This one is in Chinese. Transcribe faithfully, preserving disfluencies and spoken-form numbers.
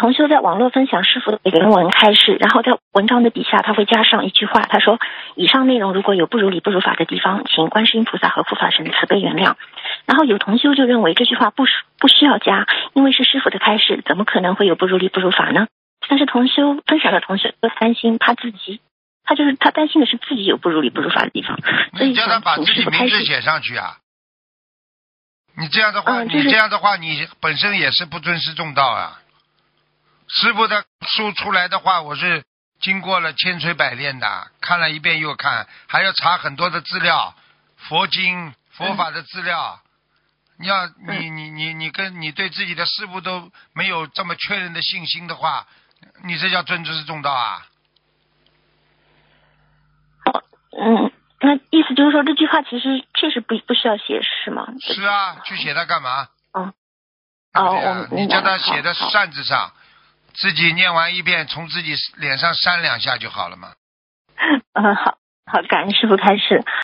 同修在网络分享师父的原文开示，然后在文章的底下他会加上一句话，他说以上内容如果有不如理不如法的地方，请观世音菩萨和护法神慈悲原谅。然后有同修就认为这句话不不需要加，因为是师父的开示，怎么可能会有不如理不如法呢？但是同修分享的同修都担心他自己，他就是他担心的是自己有不如理不如法的地方，所以你叫他把自己名字写上去啊！你这样的话， 嗯就是、 你这样的话，你本身也是不尊师重道啊。师父的书出来的话，我是经过了千锤百炼的，看了一遍又看，还要查很多的资料，佛经、佛法的资料。嗯、你要你你你你跟你对自己的师父都没有这么确认的信心的话，你这叫尊师重道啊？ 哦，嗯，那意思就是说这句话其实确实不不需要写是吗？ 是啊，去写它干嘛？ 哦，哦， 啊、 我你叫他写在扇子上，自己念完一遍，从自己脸上扇两下就好了嘛。 嗯，好好，感恩师父开示。